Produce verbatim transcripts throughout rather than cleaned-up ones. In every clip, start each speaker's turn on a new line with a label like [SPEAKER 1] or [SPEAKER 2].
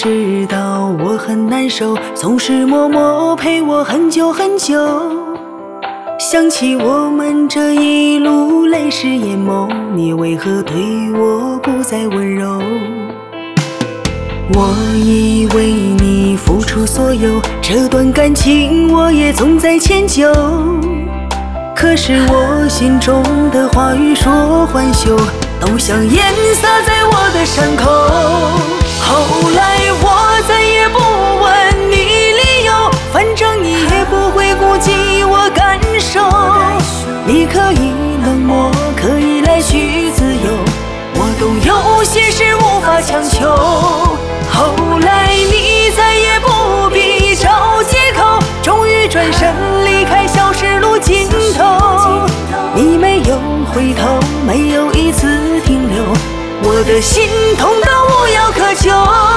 [SPEAKER 1] 知道我很难受，总是默默陪我很久很久。想起我们这一路泪湿眼眸，你为何对我不再温柔？我以为你付出所有，这段感情我也总在迁就。可是我心中的话语说换休，都像盐撒在我的伤口。后来我再也不问你理由，反正你也不会顾及我感受。你可以冷漠，可以来去自由，我懂有些事无法强求。后来你再也不必找借口，终于转身离开，消失路尽头。你没有回头，没有一次停留，我的心痛到无药可救。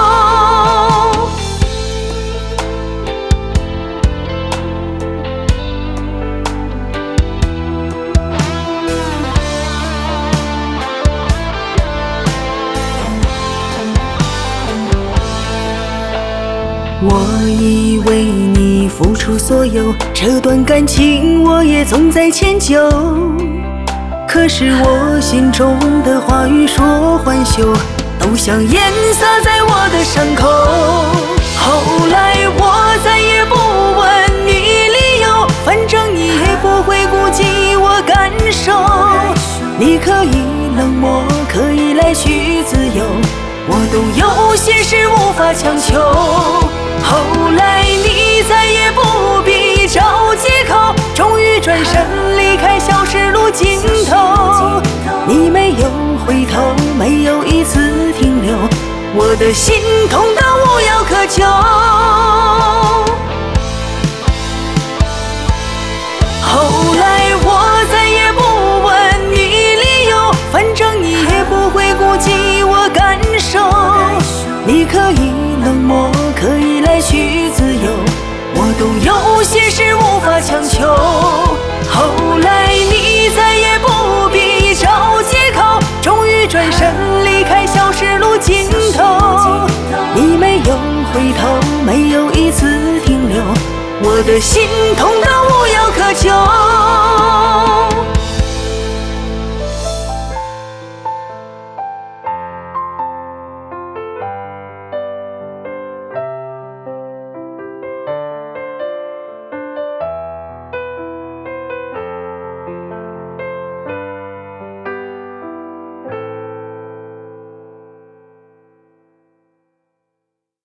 [SPEAKER 1] 我以为你付出所有，这段感情我也总在迁就。可是我心中的话语说换休，都像盐撒在我的伤口。后来我再也不问你理由，反正你也不会顾及我感受。你可以冷漠，可以来去自由，我懂有些事无法强求。后来你再也不必找借口，终于转身离开，消失路尽头。你没有回头，没有一次停留，我的心痛到无药可救。后来我再也不问你理由，反正你也不会顾及我感受。你可以冷漠，可以来去自由，我懂有些事无法强求。后来你再也不必找借口，终于转身离开，消失路尽头。你没有回头，没有一次停留，我的心痛到